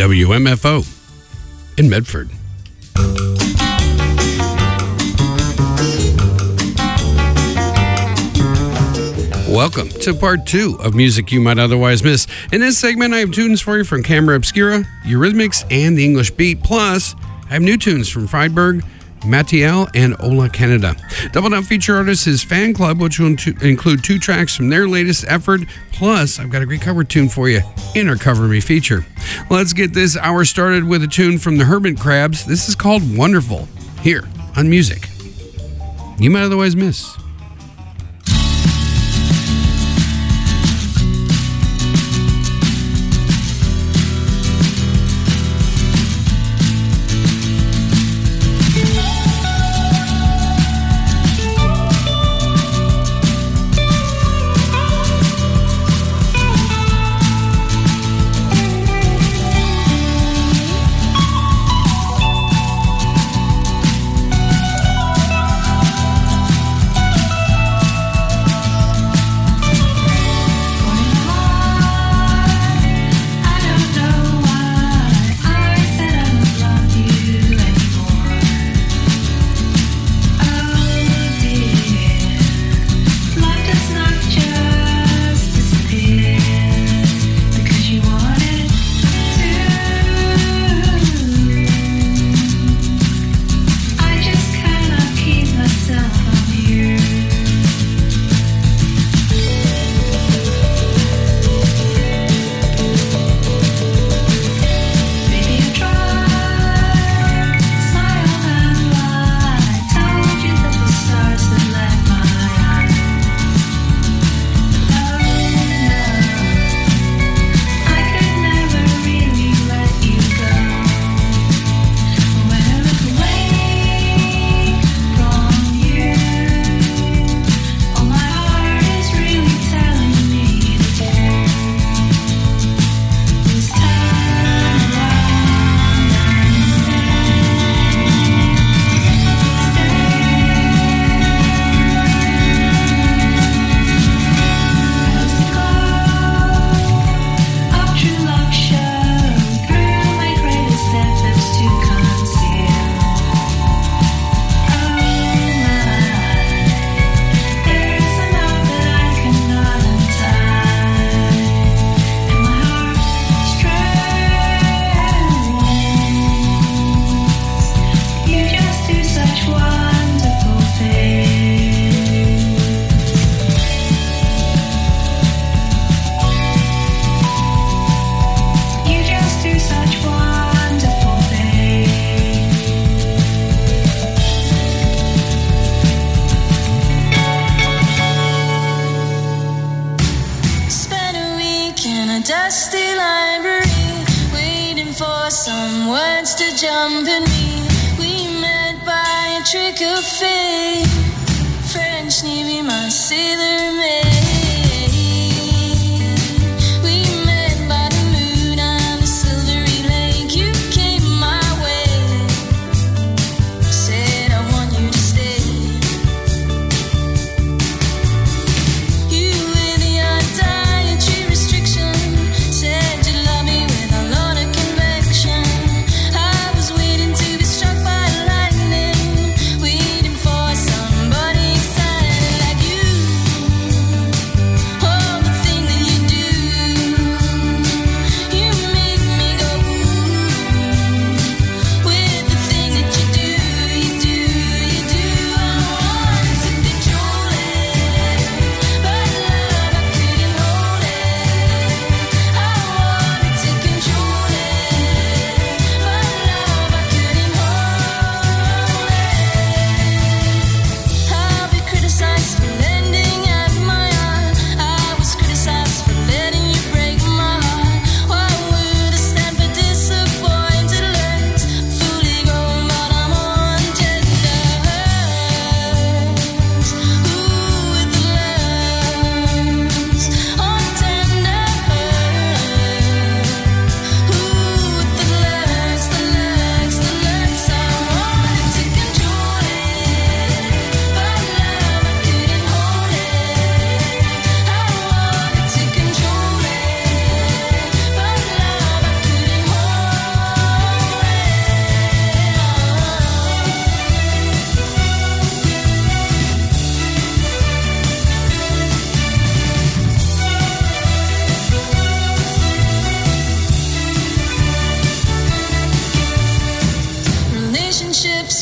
WMFO in Medford. Welcome to part 2 of Music You Might Otherwise Miss. In this segment, I have tunes for you from Camera Obscura, Eurythmics, and the English Beat. Plus, I have new tunes from Friedberg, Mattiel, and Ola Canada. Doubled Up feature artist is Fan Club, which will include 2 tracks from their latest effort. Plus, I've got a great cover tune for you in our Cover Me feature. Let's get this hour started with a tune from the Hermit Crabs. This is called Wonderful, here on Music You Might Otherwise Miss.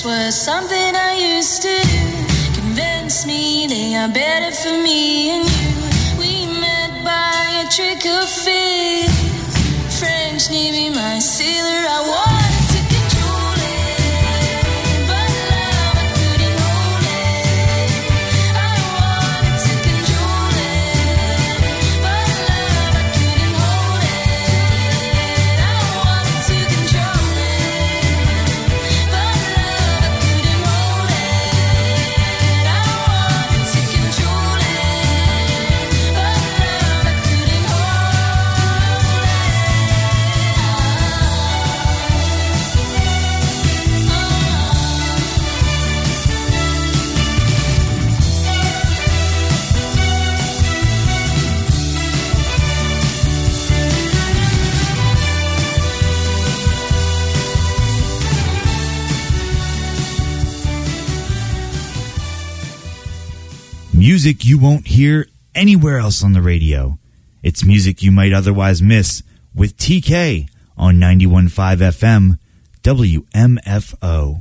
was something I used to do. Convince me they are better for me and you. We met by a trick of fate. French Navy, my sailor, I wanted to control it, but love, I couldn't hold it. I wanted to control it, but love, I couldn't hold it. I wanted to control it, but love, I couldn't hold it. I wanted to control it, but love, I couldn't hold it. Music you won't hear anywhere else on the radio. It's music you might otherwise miss with TK on 91.5 FM WMFO.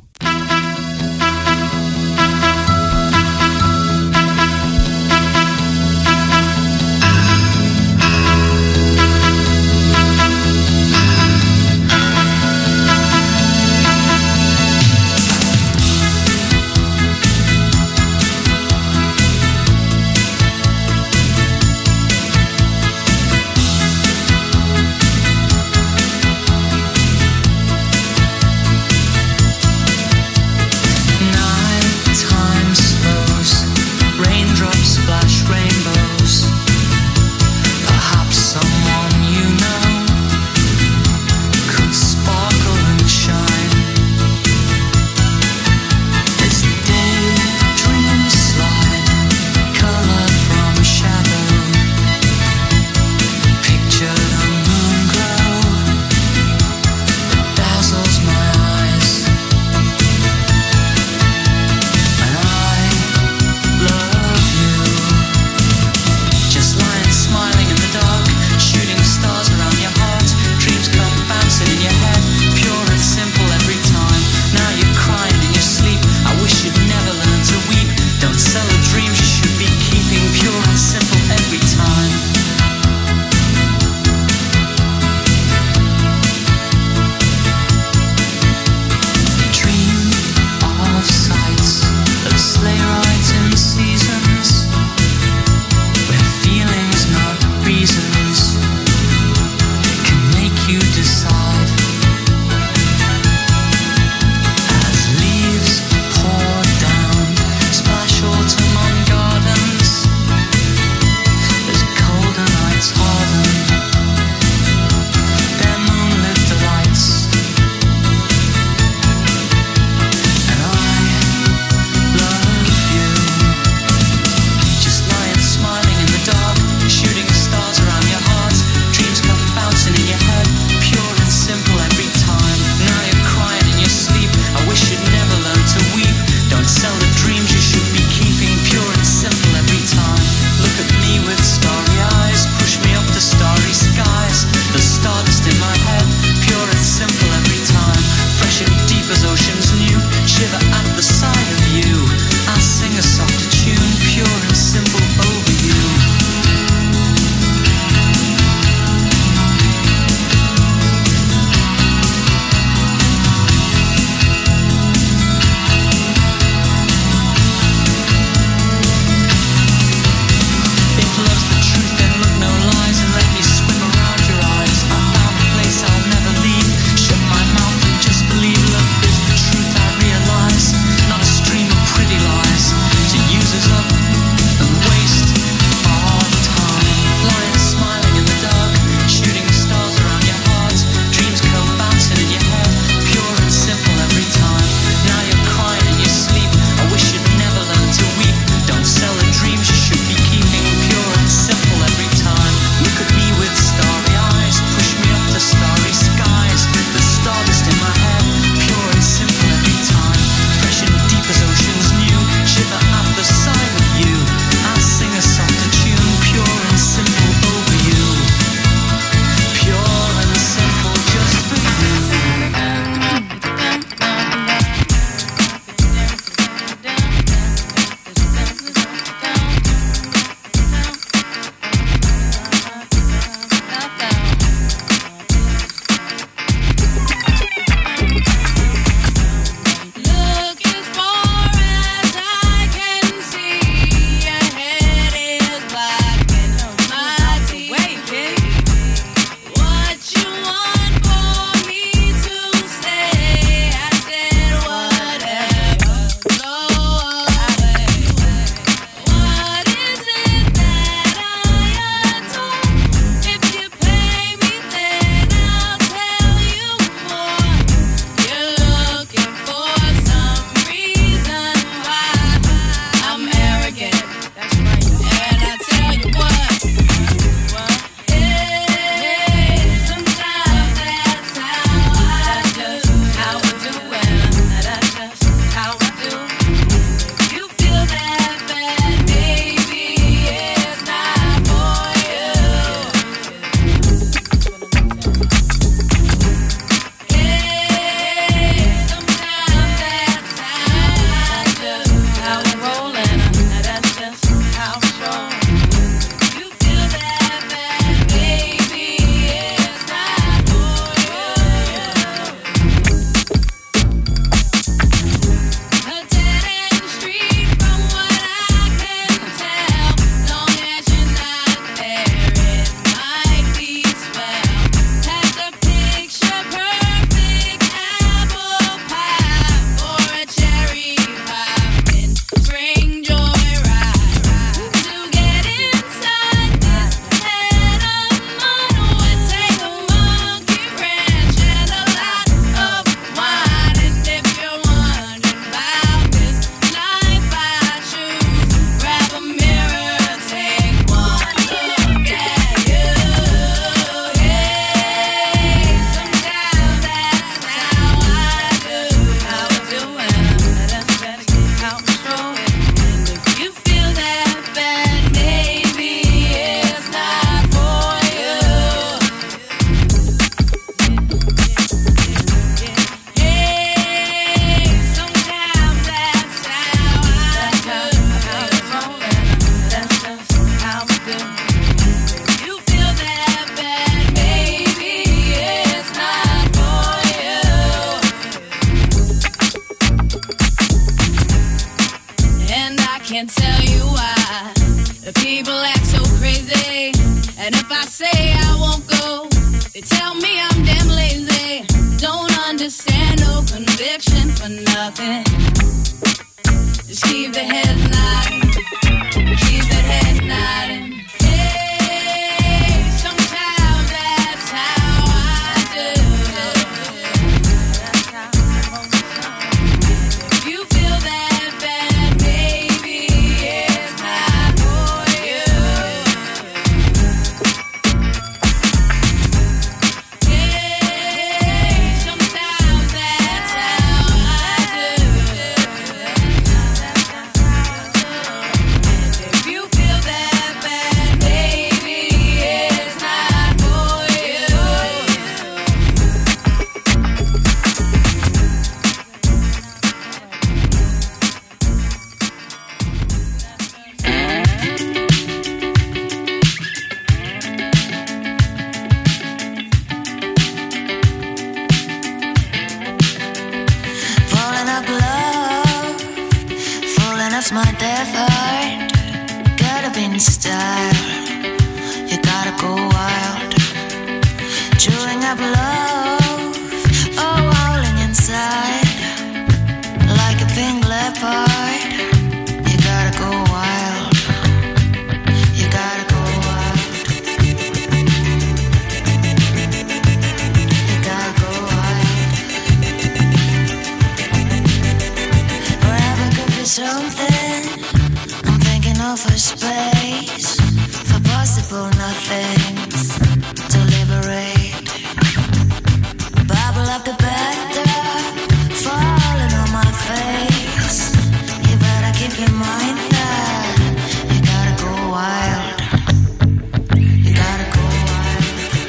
can't tell you why the people act so crazy. And if I say I won't go, they tell me I'm damn lazy. Don't understand, no conviction for nothing. Just keep the head nodding, keep the head nodding. Hey, sometimes that's how I do it. If you feel that bad, baby, it's not for you. Hey, sometimes that's how I do it. If you feel that bad, baby, it's not for you. Falling up love, falling off my death heart. Gotta be in style, you gotta go wild. Chewing up love, oh, howling inside. Like a pink leopard, you gotta go wild. You gotta go wild. You gotta go wild. Forever could be something. I'm thinking of a space for possible nothings to liberate. Bubble up the bathtub, falling on my face. You better keep in mind that you gotta go wild. You gotta go wild.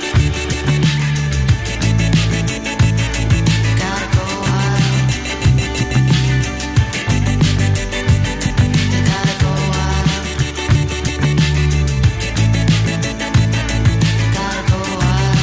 You gotta go wild. You gotta go wild. You gotta go wild.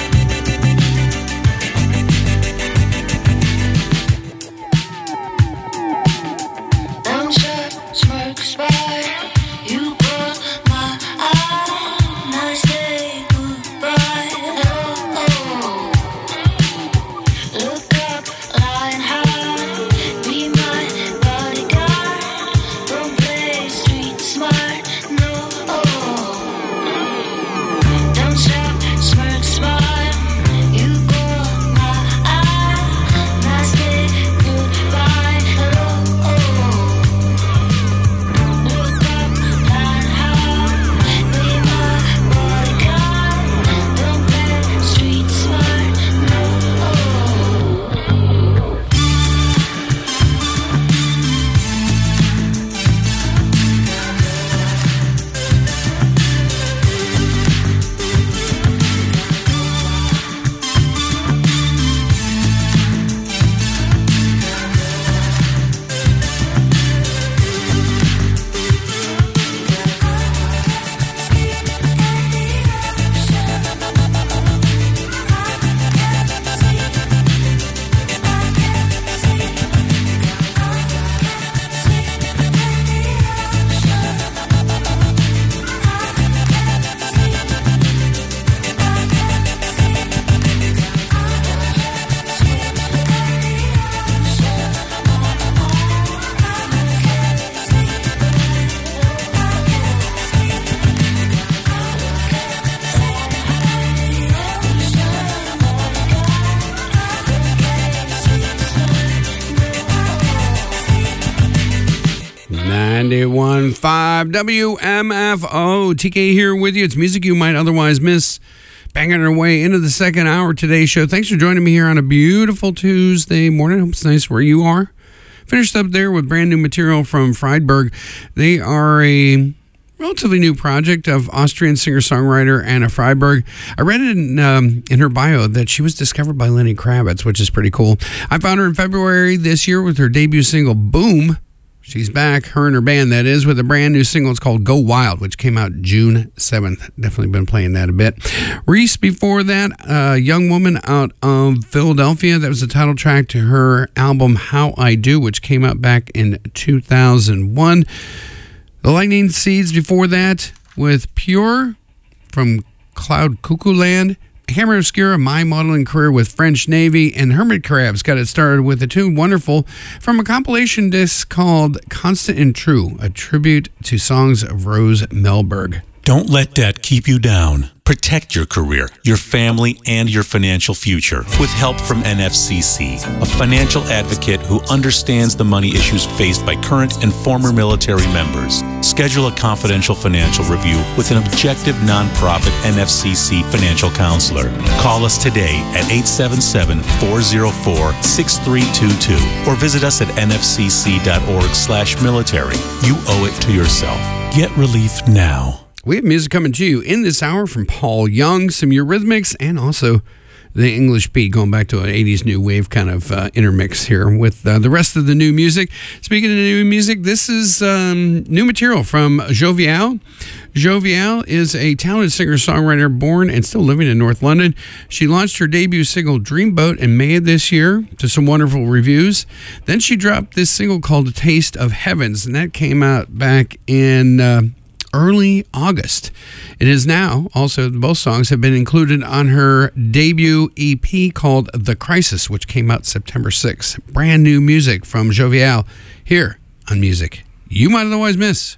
Them short smirks by, you caught my eye. Nice day, goodbye. Oh, look up, line high. Be my bodyguard. Don't play street smart, no. Don't stop, smirk, smile. You caught my eye. Nice day, goodbye. Oh, look up, line high. Be my bodyguard. Don't play street smart, no. 91.5 WMFO. TK here with you. It's music you might otherwise miss. Banging our way into the second hour of today's show. Thanks for joining me here on a beautiful Tuesday morning. Hope it's nice where you are. Finished up there with brand new material from Friedberg. They are a relatively new project of Austrian singer-songwriter Anna Friedberg. I read it in her bio that she was discovered by Lenny Kravitz, which is pretty cool. I found her in February this year with her debut single, Boom. She's back, her and her band, that is, with a brand new single. It's called Go Wild, which came out June 7th. Definitely been playing that a bit. Reese, before that, a young woman out of Philadelphia. That was the title track to her album How I Do, which came out back in 2001. The Lightning Seeds before that with Pure from Cloud Cuckoo Land. Camera Obscura, My Modeling Career with French Navy, and Hermit Crabs got it started with a tune Wonderful from a compilation disc called Constant and True, a tribute to songs of Rose Melberg. Don't let debt keep you down. Protect your career, your family, and your financial future with help from NFCC, a financial advocate who understands the money issues faced by current and former military members. Schedule a confidential financial review with an objective nonprofit NFCC financial counselor. Call us today at 877-404-6322 or visit us at nfcc.org/military. You owe it to yourself. Get relief now. We have music coming to you in this hour from Paul Young, some Eurythmics, and also the English Beat, going back to an 80s new wave kind of intermix here with the rest of the new music. Speaking of new music, this is new material from Jovial. Jovial is a talented singer-songwriter born and still living in North London. She launched her debut single, Dreamboat, in May of this year to some wonderful reviews. Then she dropped this single called Taste of Heavens, and that came out back in early August. It is now also, both songs have been included on her debut EP called The Crisis, which came out September 6th. Brand new music from Jovial here on Music You Might Otherwise Miss.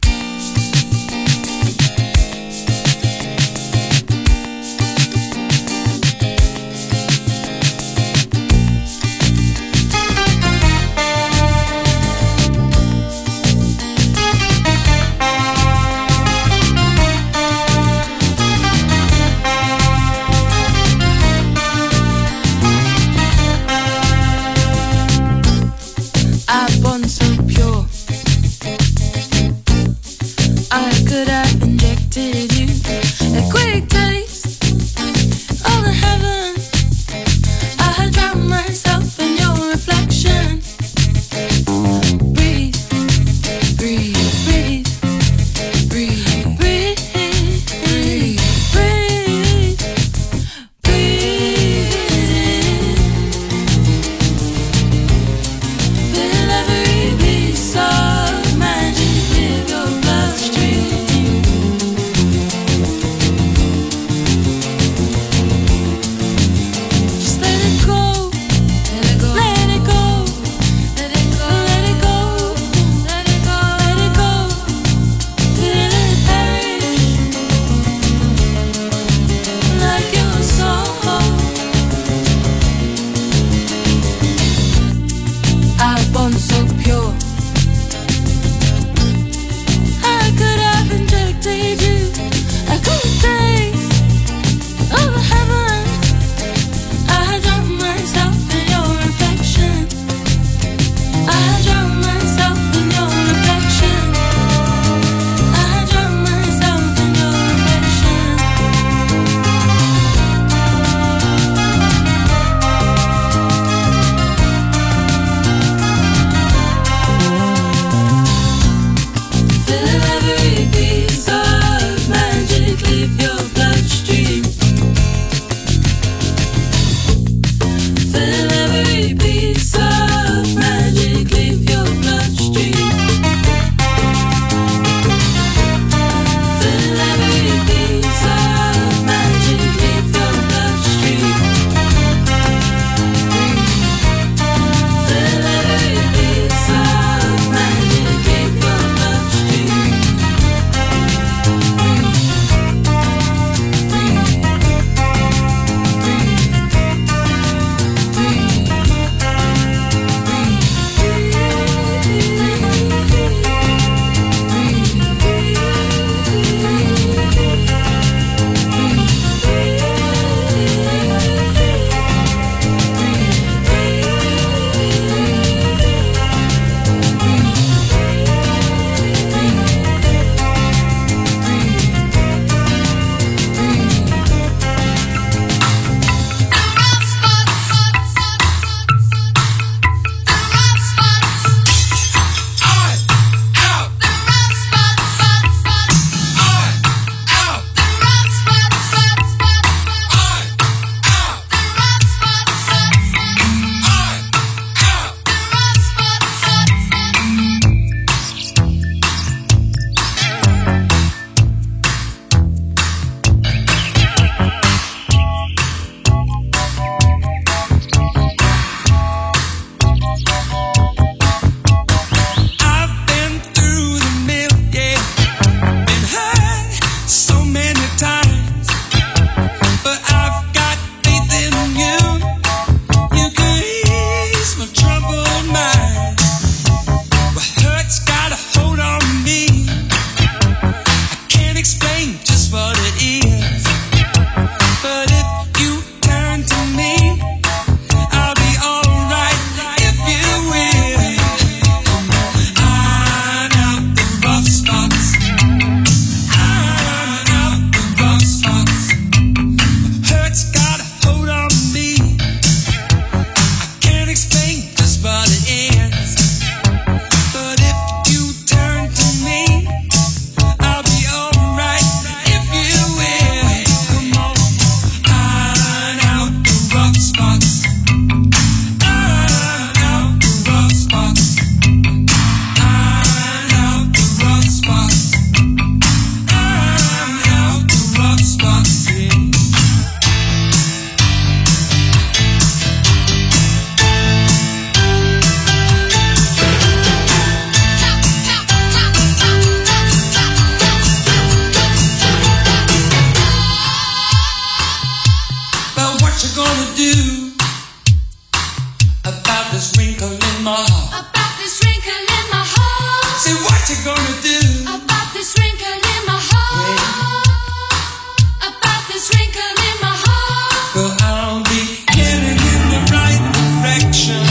my heart. About this wrinkle in my heart. Say what you gonna do? About this wrinkle in my heart. About this wrinkle in my heart. Well, I'll be heading in the right direction.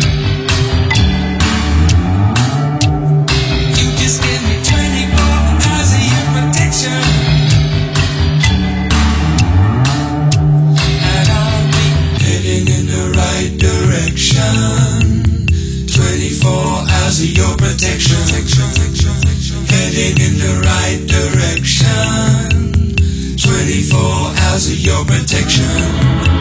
You just give me 24 hours of your protection. And I'll be heading in the right direction. 24 hours of your protection. Heading in the right direction. 24 hours of your protection.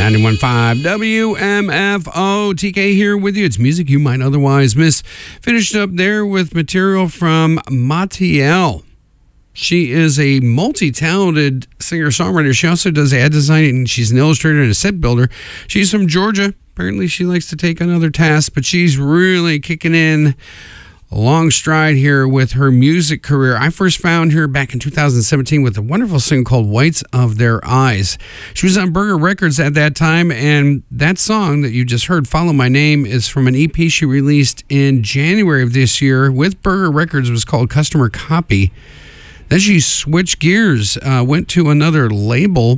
91.5 WMFO. TK here with you. It's music you might otherwise miss. Finished up there with material from Matiel. She is a multi-talented singer-songwriter. She also does ad design, she's an illustrator and a set builder. She's from Georgia. Apparently she likes to take on other tasks, but she's really kicking in a long stride here with her music career. I first found her back in 2017 with a wonderful single called Whites of Their Eyes. She was on Burger Records at that time, and that song that you just heard, Follow My Name, is from an EP she released in January of this year with Burger Records. It was called Customer Copy. Then she switched gears, went to another label,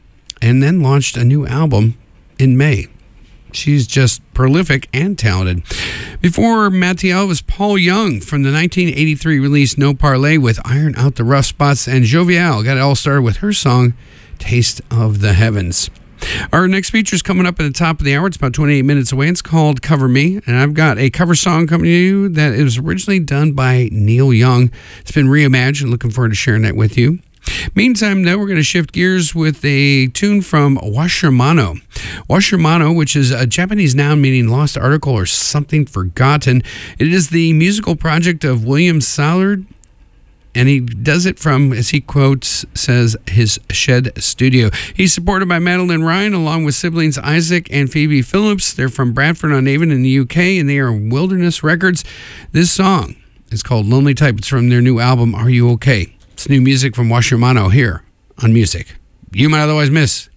and then launched a new album in May. She's just prolific and talented. Before Matiel was Paul Young from the 1983 release No Parlay with Iron Out the Rough Spots, and Jovial got it all started with her song Taste of the Heavens. Our next feature is coming up at the top of the hour. It's about 28 minutes away. It's called Cover Me, and I've got a cover song coming to you that is originally done by Neil Young. It's been reimagined. Looking forward to sharing that with you. Meantime, though, we're going to shift gears with a tune from Washermano. Washermano, which is a Japanese noun meaning lost article or something forgotten. It is the musical project of William Sallard, and he does it from, as he quotes, says, his shed studio. He's supported by Madeline Ryan, along with siblings Isaac and Phoebe Phillips. They're from Bradford-on-Avon in the UK, and they are Wilderness Records. This song is called Lonely Type. It's from their new album, Are You Okay? It's new music from Washermano here on Music You Might Otherwise Miss.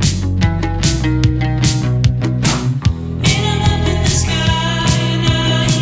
In the sky,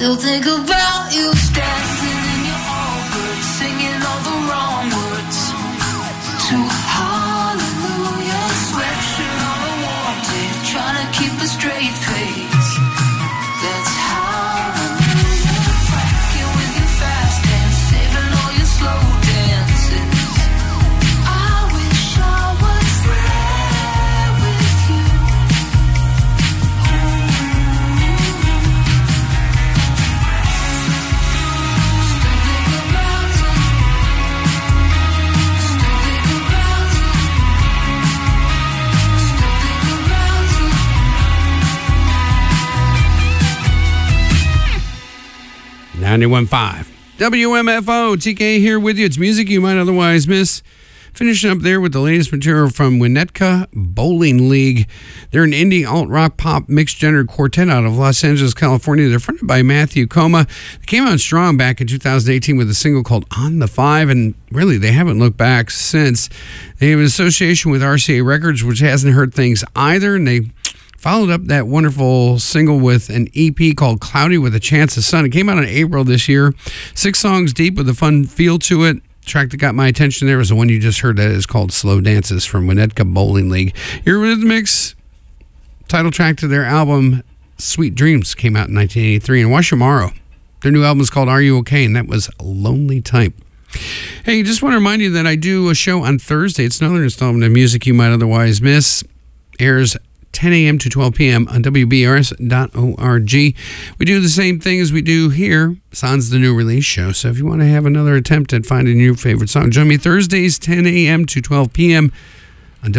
Still think about you standing in your arms, singing all the wrong words to Hallelujah. Sweatshirt on a warm day, trying to keep a straight face. That's Hallelujah. Cracking with your fast dance, saving all your slow dances. I wish I was there with you. Still 91.5 WMFO. TK here with you. It's music you might otherwise miss. Finishing up there with the latest material from Winnetka Bowling League. They're an indie alt-rock pop mixed-gender quartet out of Los Angeles, California. They're fronted by Matthew Coma. They came out strong back in 2018 with a single called On the Five, and really they haven't looked back since. They have an association with RCA Records, which hasn't heard things either, and they followed up that wonderful single with an EP called Cloudy with a Chance of Sun. It came out in April this year. 6 songs deep with a fun feel to it. The track that got my attention there was the one you just heard. That is called Slow Dances from Winnetka Bowling League. Eurythmics, title track to their album Sweet Dreams, came out in 1983. And Washamaro, their new album is called Are You Okay? And that was Lonely Type. Hey, just want to remind you that I do a show on Thursday. It's another installment of Music You Might Otherwise Miss. Airs 10 a.m. to 12 p.m. on WBRS.org. We do the same thing as we do here. Sans the new release show. So if you want to have another attempt at finding your favorite song, join me Thursdays, 10 a.m. to 12 p.m. on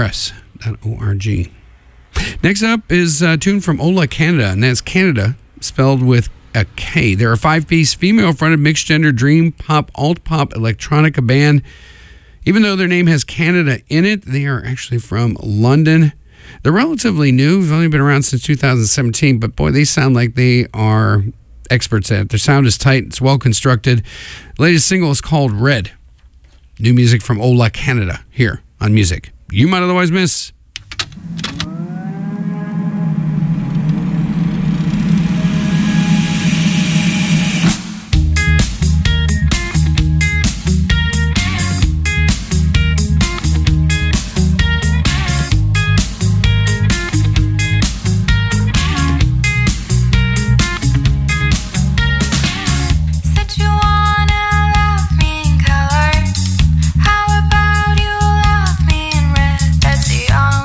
WBRS.org. Next up is a tune from Ola Canada, and that's Canada spelled with a K. They're a 5-piece female-fronted mixed-gender dream pop, alt-pop, electronica band. Even though their name has Canada in it, they are actually from London. They're relatively new. They've only been around since 2017, but boy, they sound like they are experts at it. Their sound is tight. It's well constructed. The latest single is called Red. New music from Ola Canada here on Music You Might Otherwise Miss. How about you love me in red? That's the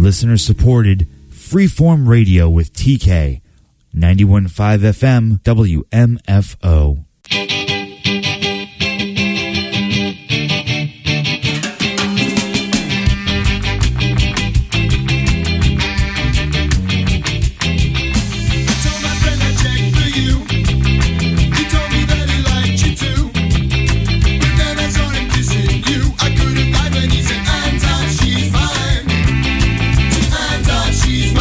listener-supported, freeform radio with TK. 91.5 FM, WMFO.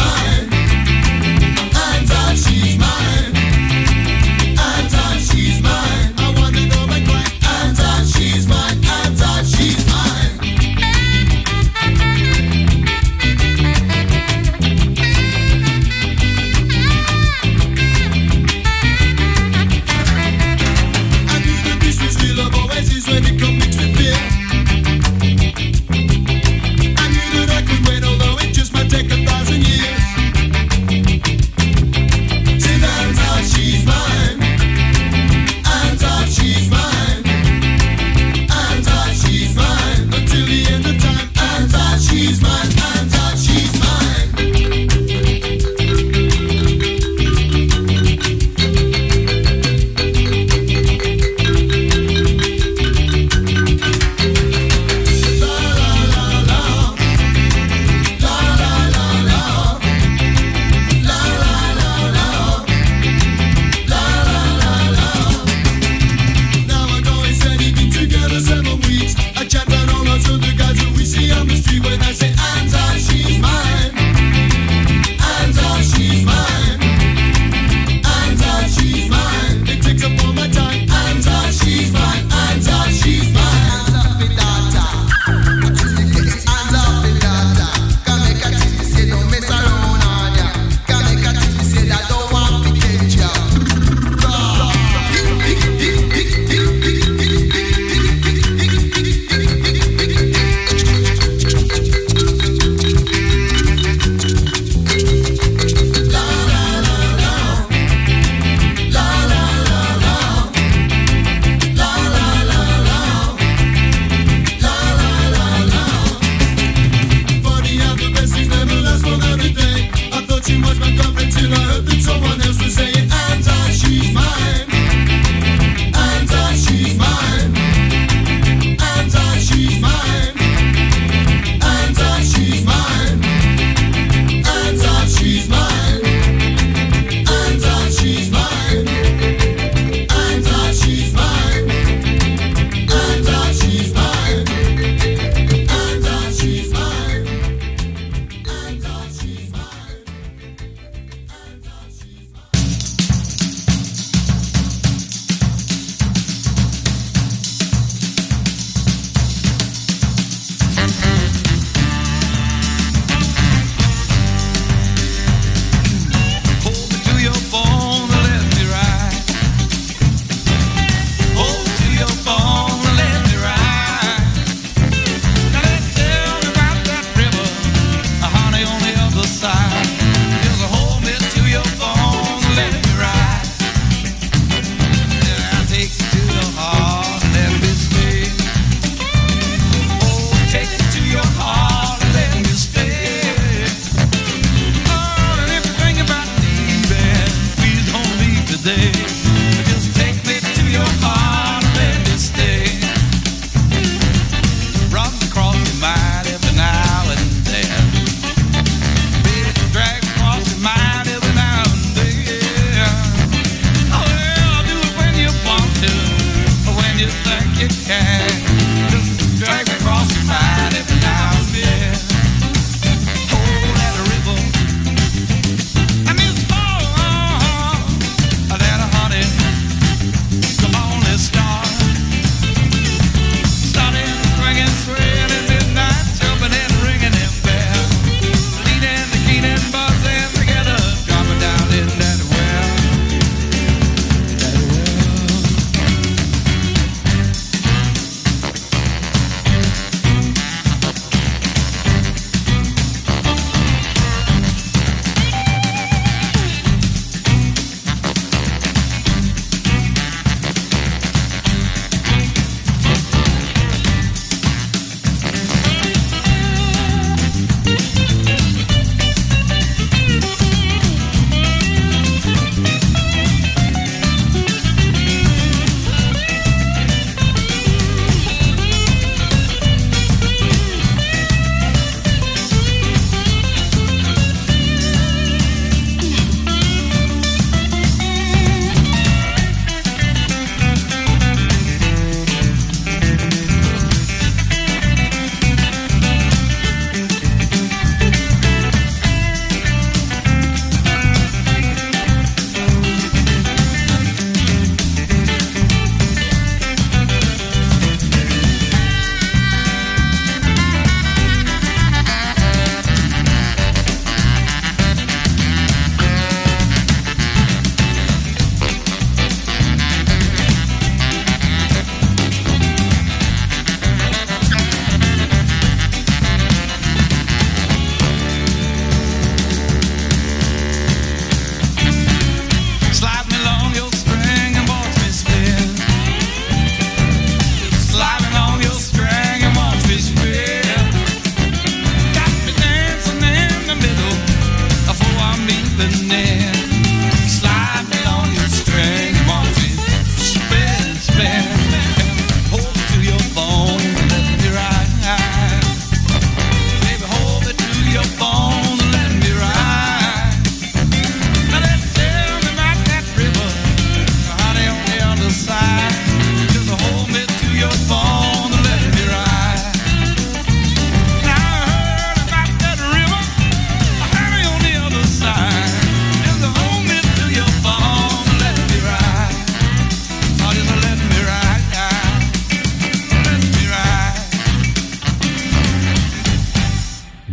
She's mine.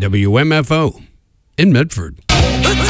WMFO in Medford. The